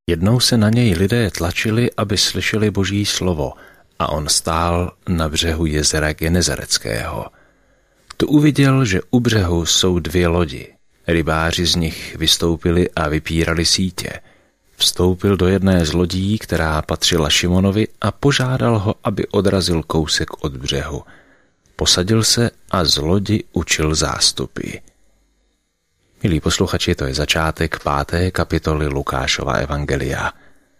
Jednou se na něj lidé tlačili, aby slyšeli Boží slovo, a on stál na břehu jezera Genezareckého. Tu uviděl, že u břehu jsou 2 lodi. Rybáři z nich vystoupili a vypírali sítě. Vstoupil do jedné z lodí, která patřila Šimonovi, a požádal ho, aby odrazil kousek od břehu. Posadil se a z lodi učil zástupy. Milí posluchači, to je začátek 5. kapitoly Lukášova evangelia.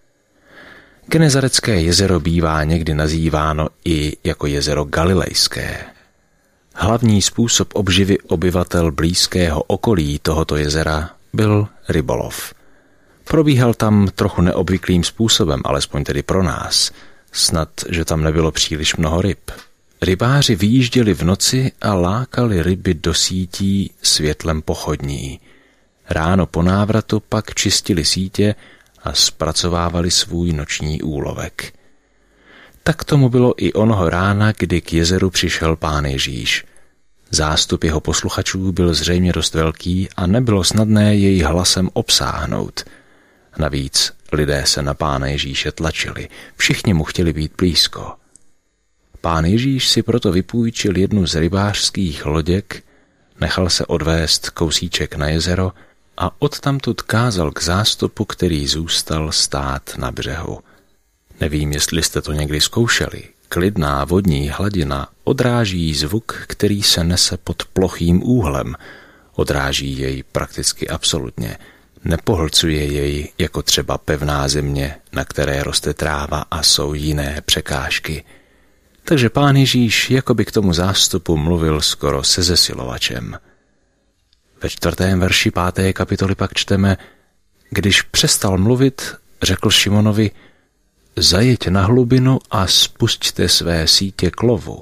Genezarecké jezero bývá někdy nazýváno i jako jezero Galilejské. Hlavní způsob obživy obyvatel blízkého okolí tohoto jezera byl rybolov. Probíhal tam trochu neobvyklým způsobem, alespoň tedy pro nás. Snad, že tam nebylo příliš mnoho ryb. Rybáři vyjížděli v noci a lákali ryby do sítí světlem pochodní. Ráno po návratu pak čistili sítě a zpracovávali svůj noční úlovek. Tak tomu bylo i onoho rána, kdy k jezeru přišel Pán Ježíš. Zástup jeho posluchačů byl zřejmě dost velký a nebylo snadné jej hlasem obsáhnout. Navíc lidé se na Pána Ježíše tlačili, všichni mu chtěli být blízko. Pán Ježíš si proto vypůjčil jednu z rybářských loděk, nechal se odvést kousíček na jezero a odtamtud kázal k zástupu, který zůstal stát na břehu. Nevím, jestli jste to někdy zkoušeli. Klidná vodní hladina odráží zvuk, který se nese pod plochým úhlem. Odráží jej prakticky absolutně. Nepohlcuje jej jako třeba pevná země, na které roste tráva a jsou jiné překážky. Takže Pán Ježíš jakoby k tomu zástupu mluvil skoro se zesilovačem. Ve 4. verši 5. kapitoly pak čteme: Když přestal mluvit, řekl Šimonovi: Zajeď na hlubinu a spusťte své sítě k lovu.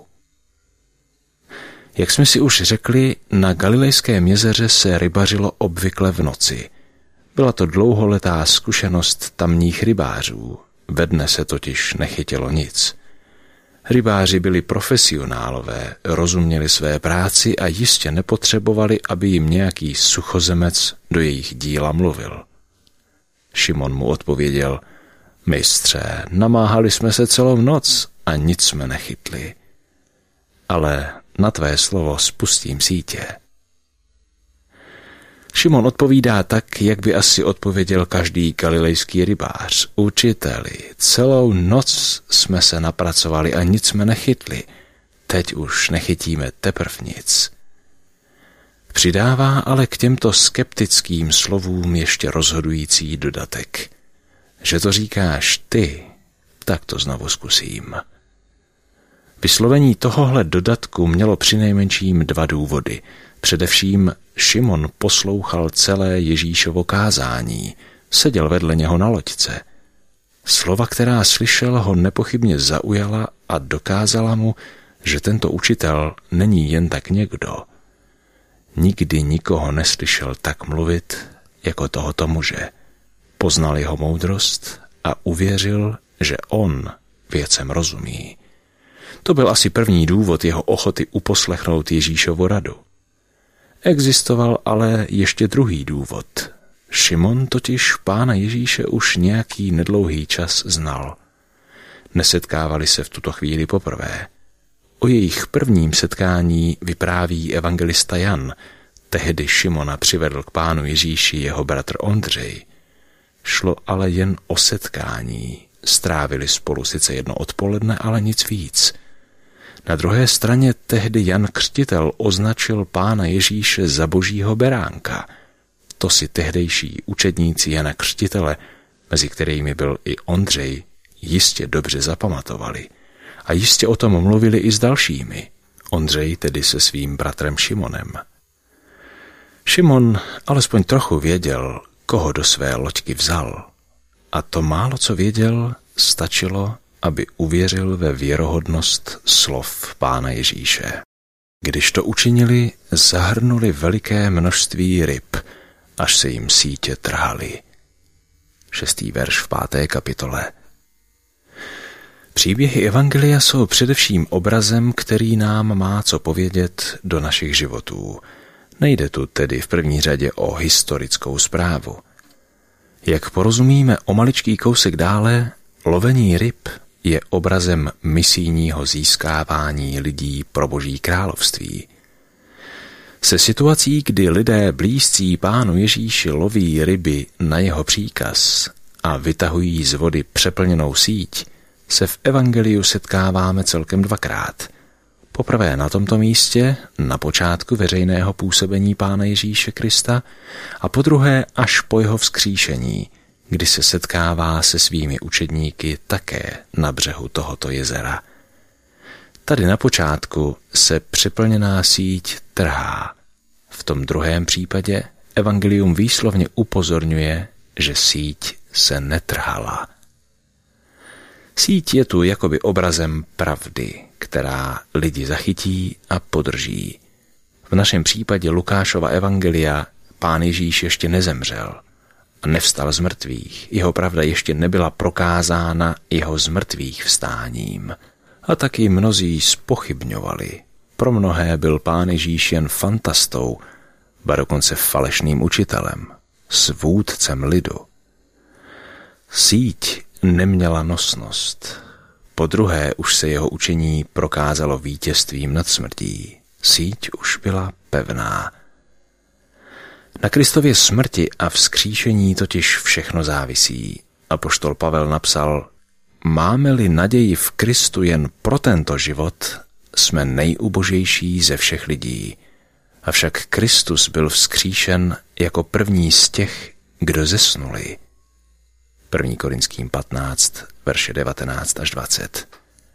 Jak jsme si už řekli, na Galilejském jezeře se rybařilo obvykle v noci. Byla to dlouholetá zkušenost tamních rybářů. Ve dne se totiž nechytilo nic. Rybáři byli profesionálové, rozuměli své práci a jistě nepotřebovali, aby jim nějaký suchozemec do jejich díla mluvil. Šimon mu odpověděl: Mistře, namáhali jsme se celou noc a nic jsme nechytli. Ale na tvé slovo spustím sítě. Šimon odpovídá tak, jak by asi odpověděl každý galilejský rybář. Učiteli, celou noc jsme se napracovali a nic jsme nechytli. Teď už nechytíme teprv nic. Přidává ale k těmto skeptickým slovům ještě rozhodující dodatek. Že to říkáš ty, tak to znovu zkusím. Vyslovení tohohle dodatku mělo přinejmenším 2 důvody. Především Šimon poslouchal celé Ježíšovo kázání, seděl vedle něho na loďce. Slova, která slyšel, ho nepochybně zaujala a dokázala mu, že tento učitel není jen tak někdo. Nikdy nikoho neslyšel tak mluvit jako tohoto muže. Poznal jeho moudrost a uvěřil, že on věcem rozumí. To byl asi první důvod jeho ochoty uposlechnout Ježíšovu radu. Existoval ale ještě druhý důvod. Šimon totiž Pána Ježíše už nějaký nedlouhý čas znal. Nesetkávali se v tuto chvíli poprvé. O jejich prvním setkání vypráví evangelista Jan. Tehdy Šimona přivedl k Pánu Ježíši jeho bratr Ondřej. Šlo ale jen o setkání. Strávili spolu sice jedno odpoledne, ale nic víc. Na druhé straně tehdy Jan Křtitel označil Pána Ježíše za Božího beránka. To si tehdejší učedníci Jana Křtitele, mezi kterými byl i Ondřej, jistě dobře zapamatovali. A jistě o tom mluvili i s dalšími. Ondřej tedy se svým bratrem Šimonem. Šimon alespoň trochu věděl, koho do své loďky vzal. A to málo, co věděl, stačilo, aby uvěřil ve věrohodnost slov Pána Ježíše. Když to učinili, zahrnuli veliké množství ryb, až se jim sítě trhaly. 6. verš v 5. kapitole. Příběhy evangelia jsou především obrazem, který nám má co povědět do našich životů. Nejde tu tedy v první řadě o historickou zprávu. Jak porozumíme o maličký kousek dále, lovení ryb je obrazem misijního získávání lidí pro Boží království. Se situací, kdy lidé blízcí Pánu Ježíši loví ryby na jeho příkaz a vytahují z vody přeplněnou síť, se v evangeliu setkáváme celkem dvakrát. Poprvé na tomto místě, na počátku veřejného působení Pána Ježíše Krista, a podruhé až po jeho vzkříšení, kdy se setkává se svými učedníky také na břehu tohoto jezera. Tady na počátku se přeplněná síť trhá. V tom druhém případě evangelium výslovně upozorňuje, že síť se netrhala. Síť je tu jakoby obrazem pravdy, která lidi zachytí a podrží. V našem případě Lukášova evangelia Pán Ježíš ještě nezemřel a nevstal z mrtvých. Jeho pravda ještě nebyla prokázána jeho zmrtvých vstáním. A taky mnozí zpochybňovali. Pro mnohé byl Pán Ježíš jen fantastou, ba dokonce falešným učitelem, svůdcem lidu. Síť neměla nosnost. Podruhé už se jeho učení prokázalo vítězstvím nad smrtí. Síť už byla pevná. Na Kristově smrti a vzkříšení totiž všechno závisí. Apoštol Pavel napsal: máme-li naději v Kristu jen pro tento život, jsme nejubožejší ze všech lidí. Avšak Kristus byl vzkříšen jako první z těch, kdo zesnuli. 1. Korinským 15, verše 19 až 20.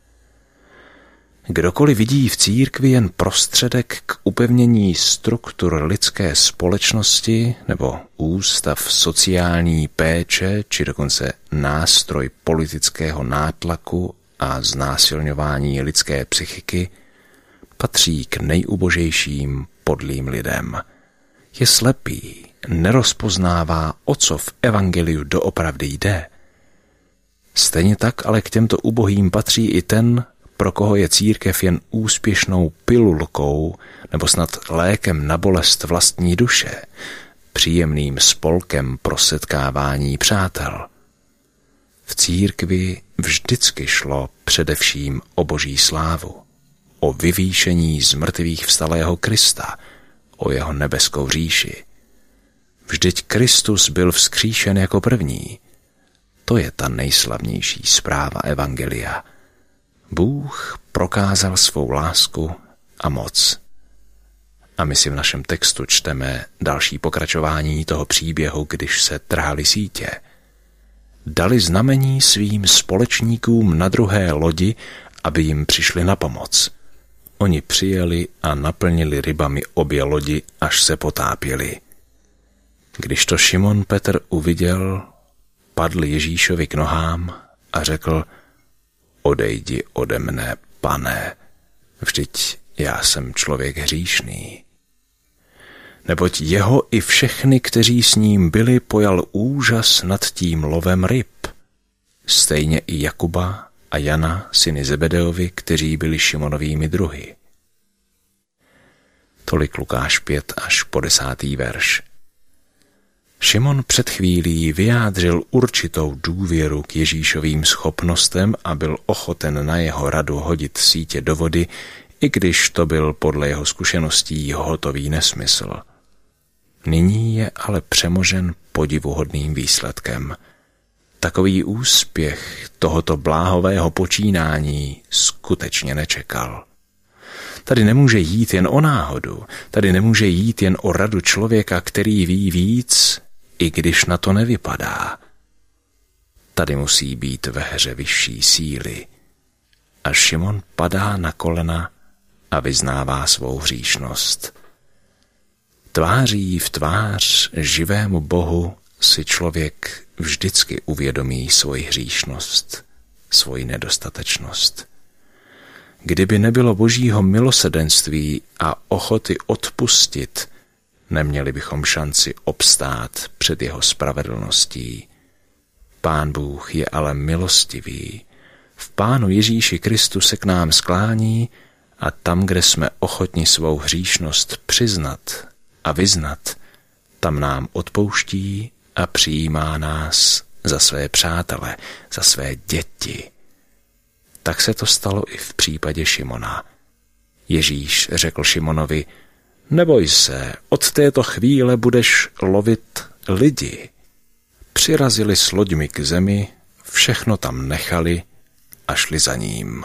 Kdokoliv vidí v církvi jen prostředek k upevnění struktur lidské společnosti nebo ústav sociální péče, či dokonce nástroj politického nátlaku a znásilňování lidské psychiky, patří k nejubožejším podlým lidem. Je slepý, nerozpoznává, o co v evangeliu doopravdy jde. Stejně tak ale k těmto ubohým patří i ten, pro koho je církev jen úspěšnou pilulkou nebo snad lékem na bolest vlastní duše, příjemným spolkem pro setkávání přátel. V církvi vždycky šlo především o Boží slávu, o vyvýšení z mrtvých vstalého Krista, o jeho nebeskou říši. Vždyť Kristus byl vzkříšen jako první. To je ta nejslavnější zpráva evangelia. Bůh prokázal svou lásku a moc. A my si v našem textu čteme další pokračování toho příběhu, když se trhaly sítě. Dali znamení svým společníkům na druhé lodi, aby jim přišli na pomoc. Oni přijeli a naplnili rybami obě lodi, až se potápěli. Když to Šimon Petr uviděl, padl Ježíšovi k nohám a řekl: odejdi ode mne, Pane, vždyť já jsem člověk hříšný. Neboť jeho i všechny, kteří s ním byli, pojal úžas nad tím lovem ryb. Stejně i Jakuba a Jana, syny Zebedeovi, kteří byli Šimonovými druhy. Tolik Lukáš 5 až po 10. verš. Šimon před chvílí vyjádřil určitou důvěru k Ježíšovým schopnostem a byl ochoten na jeho radu hodit sítě do vody, i když to byl podle jeho zkušeností hotový nesmysl. Nyní je ale přemožen podivuhodným výsledkem. Takový úspěch tohoto bláhového počínání skutečně nečekal. Tady nemůže jít jen o náhodu, tady nemůže jít jen o radu člověka, který ví víc, i když na to nevypadá. Tady musí být ve hře vyšší síly. A Šimon padá na kolena a vyznává svou hříšnost. Tváří v tvář živému Bohu si člověk vždycky uvědomí svoji hříšnost, svoji nedostatečnost. Kdyby nebylo Božího milosrdenství a ochoty odpustit, neměli bychom šanci obstát před jeho spravedlností. Pán Bůh je ale milostivý. V Pánu Ježíši Kristu se k nám sklání a tam, kde jsme ochotni svou hříšnost přiznat a vyznat, tam nám odpouští a přijímá nás za své přátele, za své děti. Tak se to stalo i v případě Šimona. Ježíš řekl Šimonovi: neboj se, od této chvíle budeš lovit lidi. Přirazili s loďmi k zemi, všechno tam nechali a šli za ním.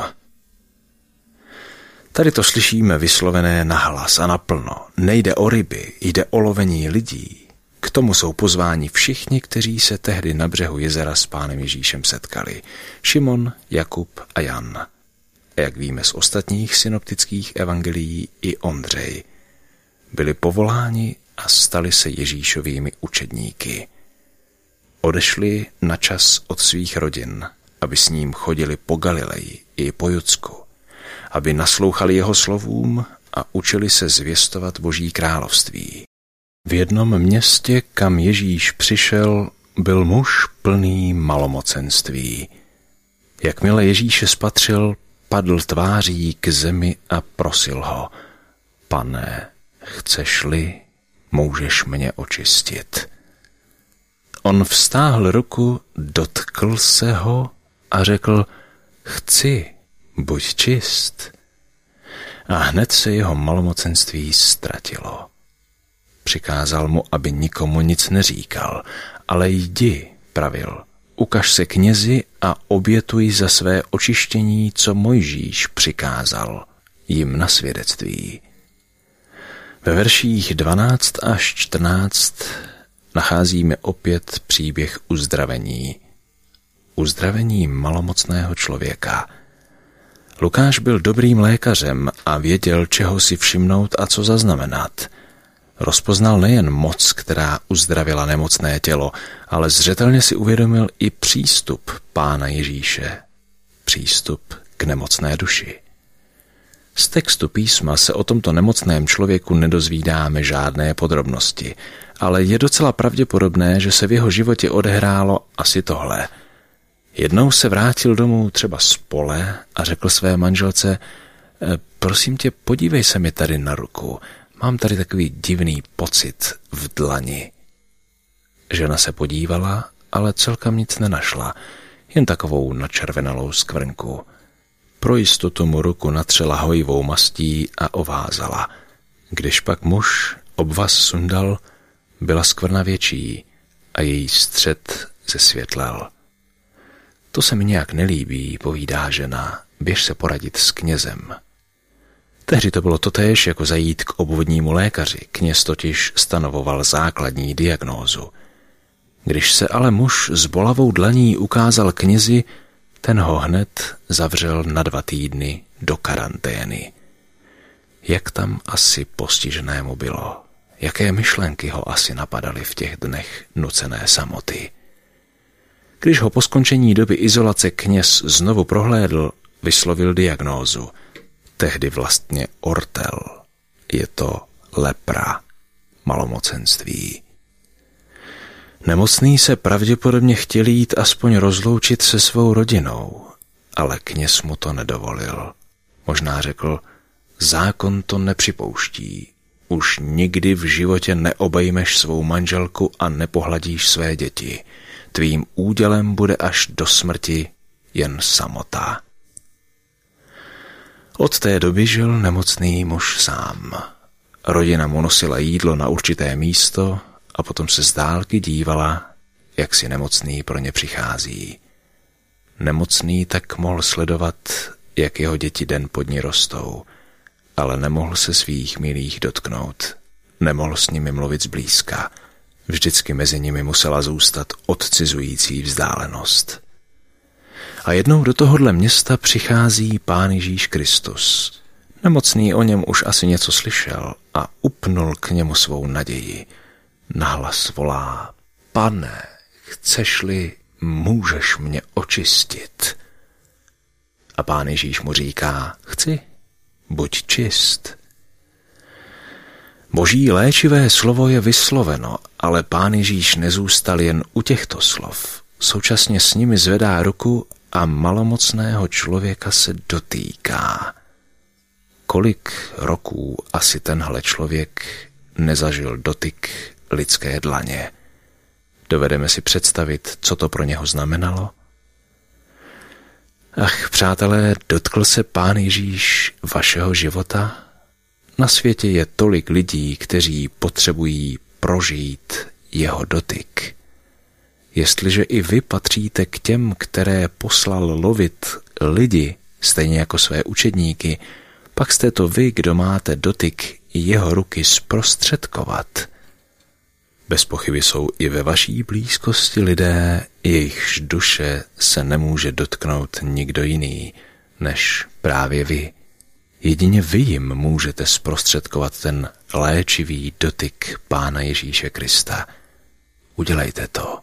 Tady to slyšíme vyslovené nahlas a naplno. Nejde o ryby, jde o lovení lidí. K tomu jsou pozváni všichni, kteří se tehdy na břehu jezera s Pánem Ježíšem setkali. Šimon, Jakub a Jan. A jak víme z ostatních synoptických evangelií, i Ondřej. Byli povoláni a stali se Ježíšovými učedníky. Odešli na čas od svých rodin, aby s ním chodili po Galileji i po Judsku, aby naslouchali jeho slovům a učili se zvěstovat Boží království. V jednom městě, kam Ježíš přišel, byl muž plný malomocenství. Jakmile Ježíše spatřil, padl tváří k zemi a prosil ho: Pane, chceš-li, můžeš mě očistit. On vztáhl ruku, dotkl se ho a řekl: chci, buď čist. A hned se jeho malomocenství ztratilo. Přikázal mu, aby nikomu nic neříkal, ale jdi, pravil, ukaž se knězi a obětuj za své očištění, co Mojžíš přikázal, jim na svědectví. Ve verších 12 až 14 nacházíme opět příběh uzdravení. Uzdravení malomocného člověka. Lukáš byl dobrým lékařem a věděl, čeho si všimnout a co zaznamenat. Rozpoznal nejen moc, která uzdravila nemocné tělo, ale zřetelně si uvědomil i přístup Pána Ježíše. Přístup k nemocné duši. Z textu písma se o tomto nemocném člověku nedozvídáme žádné podrobnosti, ale je docela pravděpodobné, že se v jeho životě odehrálo asi tohle. Jednou se vrátil domů třeba z pole a řekl své manželce: prosím tě, podívej se mi tady na ruku, mám tady takový divný pocit v dlani. Žena se podívala, ale celkem nic nenašla, jen takovou načervenalou skvrnku. Pro jistotu mu ruku natřela hojivou mastí a ovázala. Když pak muž obvaz sundal, byla skvrna větší a její střed zesvětlel. To se mi nějak nelíbí, povídá žena, běž se poradit s knězem. Tehdy to bylo totéž, jako zajít k obvodnímu lékaři, kněz totiž stanovoval základní diagnózu. Když se ale muž s bolavou dlaní ukázal knězi, ten ho hned zavřel na 2 týdny do karantény. Jak tam asi postiženému bylo? Jaké myšlenky ho asi napadaly v těch dnech nucené samoty? Když ho po skončení doby izolace kněz znovu prohlédl, vyslovil diagnózu. Tehdy vlastně ortel. Je to lepra, malomocenství. Nemocný se pravděpodobně chtěl jít aspoň rozloučit se svou rodinou, ale kněz mu to nedovolil. Možná řekl: zákon to nepřipouští. Už nikdy v životě neobejmeš svou manželku a nepohladíš své děti. Tvým údělem bude až do smrti jen samota. Od té doby žil nemocný muž sám. Rodina mu nosila jídlo na určité místo a potom se z dálky dívala, jak si nemocný pro ně přichází. Nemocný tak mohl sledovat, jak jeho děti den po dni rostou, ale nemohl se svých milých dotknout. Nemohl s nimi mluvit zblízka. Vždycky mezi nimi musela zůstat odcizující vzdálenost. A jednou do tohohle města přichází Pán Ježíš Kristus. Nemocný o něm už asi něco slyšel a upnul k němu svou naději. Nahlas volá: Pane, chceš-li, můžeš mě očistit. A Pán Ježíš mu říká: chci, buď čist. Boží léčivé slovo je vysloveno, ale Pán Ježíš nezůstal jen u těchto slov. Současně s nimi zvedá ruku a malomocného člověka se dotýká. Kolik roků asi tenhle člověk nezažil dotyk lidské dlaně? Dovedeme si představit, co to pro něho znamenalo? Ach, přátelé, dotkl se Pán Ježíš vašeho života? Na světě je tolik lidí, kteří potřebují prožít jeho dotyk. Jestliže i vy patříte k těm, které poslal lovit lidi, stejně jako své učedníky, pak jste to vy, kdo máte dotyk jeho ruky zprostředkovat. Bez pochyby jsou i ve vaší blízkosti lidé, jejichž duše se nemůže dotknout nikdo jiný, než právě vy. Jedině vy jim můžete zprostředkovat ten léčivý dotyk Pána Ježíše Krista. Udělejte to.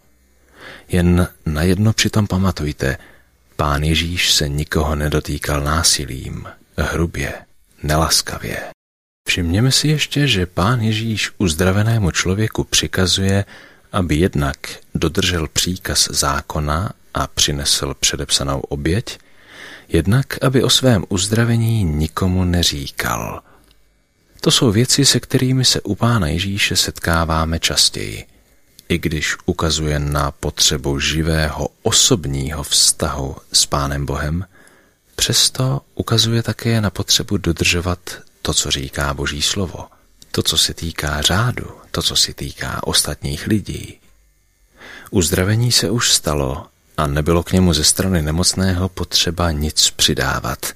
Jen na jedno přitom pamatujte, Pán Ježíš se nikoho nedotýkal násilím, hrubě, nelaskavě. Všimněme si ještě, že Pán Ježíš uzdravenému člověku přikazuje, aby jednak dodržel příkaz zákona a přinesl předepsanou oběť, jednak aby o svém uzdravení nikomu neříkal. To jsou věci, se kterými se u Pána Ježíše setkáváme častěji. I když ukazuje na potřebu živého osobního vztahu s Pánem Bohem, přesto ukazuje také na potřebu dodržovat to, co říká Boží slovo, to, co se týká řádu, to, co se týká ostatních lidí. Uzdravení se už stalo a nebylo k němu ze strany nemocného potřeba nic přidávat.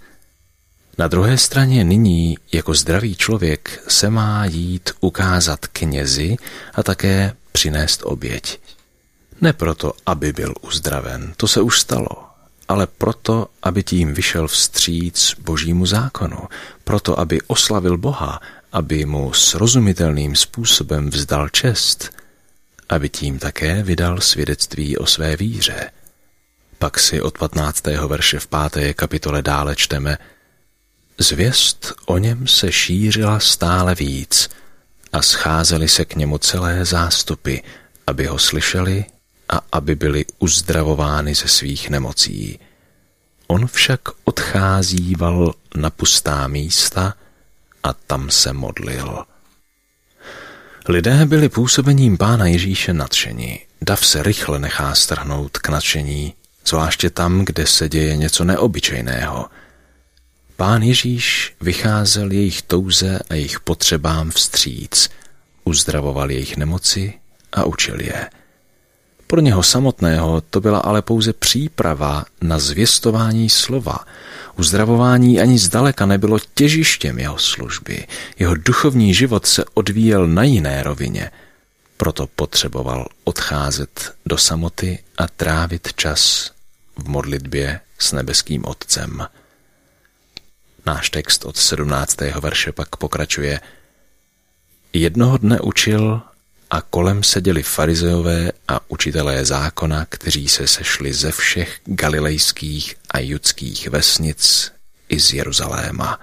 Na druhé straně nyní, jako zdravý člověk, se má jít ukázat knězi a také přinést oběť. Ne proto, aby byl uzdraven, to se už stalo, ale proto, aby tím vyšel vstříc Božímu zákonu, proto, aby oslavil Boha, aby mu srozumitelným způsobem vzdal čest, aby tím také vydal svědectví o své víře. Pak si od 15. verše v 5. kapitole dále čteme: Zvěst o něm se šířila stále víc a scházely se k němu celé zástupy, aby ho slyšeli a aby byli uzdravováni ze svých nemocí. On však odcházíval na pustá místa a tam se modlil. Lidé byli působením Pána Ježíše nadšeni. Dav se rychle nechá strhnout k nadšení, zvláště tam, kde se děje něco neobyčejného. Pán Ježíš vycházel jejich touze a jejich potřebám vstříc, uzdravoval jejich nemoci a učil je. Pro něho samotného to byla ale pouze příprava na zvěstování slova. Uzdravování ani zdaleka nebylo těžištěm jeho služby. Jeho duchovní život se odvíjel na jiné rovině. Proto potřeboval odcházet do samoty a trávit čas v modlitbě s nebeským Otcem. Náš text od 17. verše pak pokračuje: Jednoho dne učil a kolem seděli farizeové a učitelé zákona, kteří se sešli ze všech galilejských a judských vesnic i z Jeruzaléma.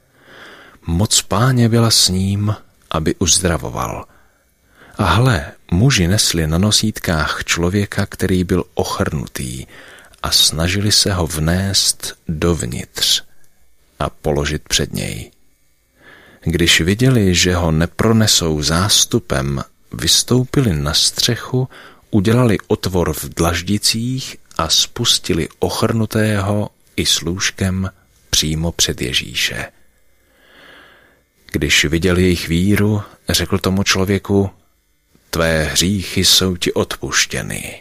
Moc Páně byla s ním, aby uzdravoval. A hle, muži nesli na nosítkách člověka, který byl ochrnutý, a snažili se ho vnést dovnitř a položit před něj. Když viděli, že ho nepronesou zástupem, vystoupili na střechu, udělali otvor v dlaždicích a spustili ochrnutého i s lůžkem přímo před Ježíše. Když viděl jejich víru, řekl tomu člověku: Tvé hříchy jsou ti odpuštěny.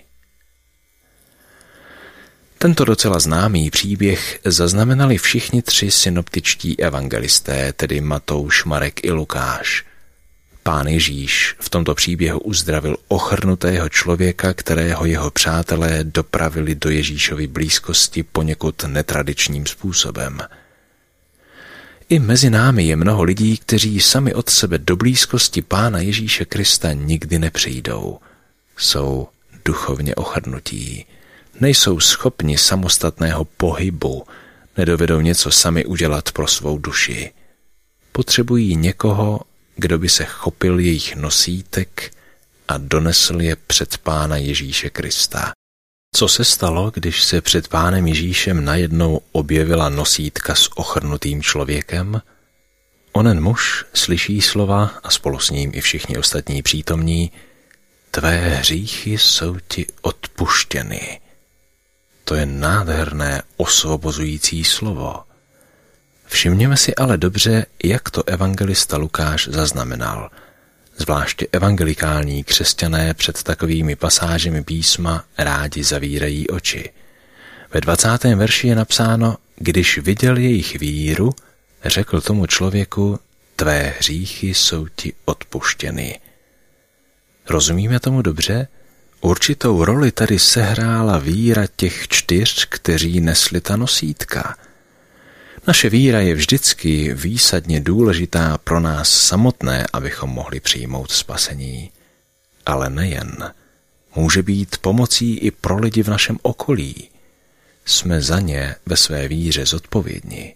Tento docela známý příběh zaznamenali všichni 3 synoptičtí evangelisté, tedy Matouš, Marek i Lukáš. Pán Ježíš v tomto příběhu uzdravil ochrnutého člověka, kterého jeho přátelé dopravili do Ježíšovy blízkosti poněkud netradičním způsobem. I mezi námi je mnoho lidí, kteří sami od sebe do blízkosti Pána Ježíše Krista nikdy nepřijdou. Jsou duchovně ochrnutí, nejsou schopni samostatného pohybu, nedovedou něco sami udělat pro svou duši. Potřebují někoho, kdo by se chopil jejich nosítek a donesl je před Pána Ježíše Krista. Co se stalo, když se před Pánem Ježíšem najednou objevila nosítka s ochrnutým člověkem? Onen muž slyší slova a spolu s ním i všichni ostatní přítomní: tvé hříchy jsou ti odpuštěny. To je nádherné osvobozující slovo. Všimněme si ale dobře, jak to evangelista Lukáš zaznamenal. Zvláště evangelikální křesťané před takovými pasážemi písma rádi zavírají oči. Ve 20. verši je napsáno, když viděl jejich víru, řekl tomu člověku, tvé hříchy jsou ti odpuštěny. Rozumíme tomu dobře? Určitou roli tady sehrála víra těch 4, kteří nesli ta nosítka. Naše víra je vždycky výsadně důležitá pro nás samotné, abychom mohli přijmout spasení. Ale nejen. Může být pomocí i pro lidi v našem okolí. Jsme za ně ve své víře zodpovědní.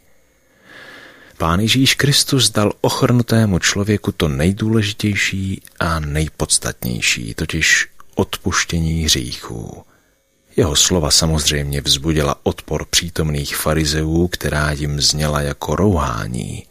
Pán Ježíš Kristus dal ochrnutému člověku to nejdůležitější a nejpodstatnější, totiž odpuštění hříchů. Jeho slova samozřejmě vzbudila odpor přítomných farizeů, která jim zněla jako rouhání.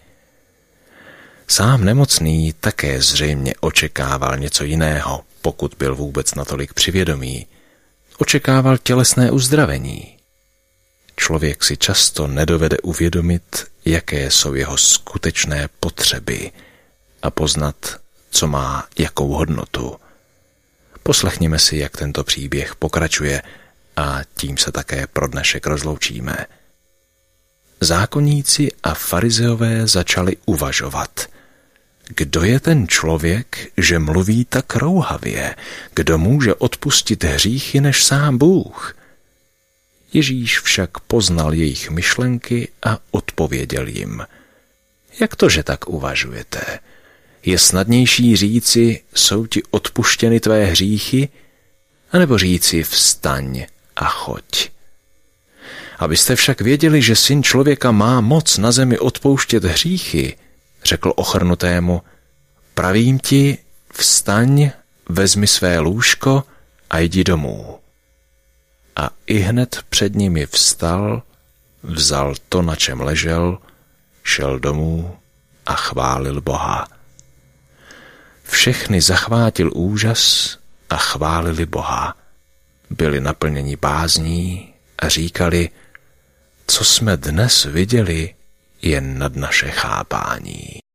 Sám nemocný také zřejmě očekával něco jiného, pokud byl vůbec natolik přivědomý. Očekával tělesné uzdravení. Člověk si často nedovede uvědomit, jaké jsou jeho skutečné potřeby a poznat, co má jakou hodnotu. Poslechněme si, jak tento příběh pokračuje a tím se také pro dnešek rozloučíme. Zákonníci a farizeové začali uvažovat. Kdo je ten člověk, že mluví tak rouhavě? Kdo může odpustit hříchy než sám Bůh? Ježíš však poznal jejich myšlenky a odpověděl jim. Jak to, že tak uvažujete? Je snadnější říci, jsou ti odpuštěny tvé hříchy, anebo říci vstaň a choď. Abyste však věděli, že Syn člověka má moc na zemi odpouštět hříchy, řekl ochrnutému, pravím ti, vstaň, vezmi své lůžko a jdi domů. A ihned před nimi vstal, vzal to, na čem ležel, šel domů a chválil Boha. Všechny zachvátil úžas a chválili Boha. Byli naplněni bázní a říkali, co jsme dnes viděli, je nad naše chápání.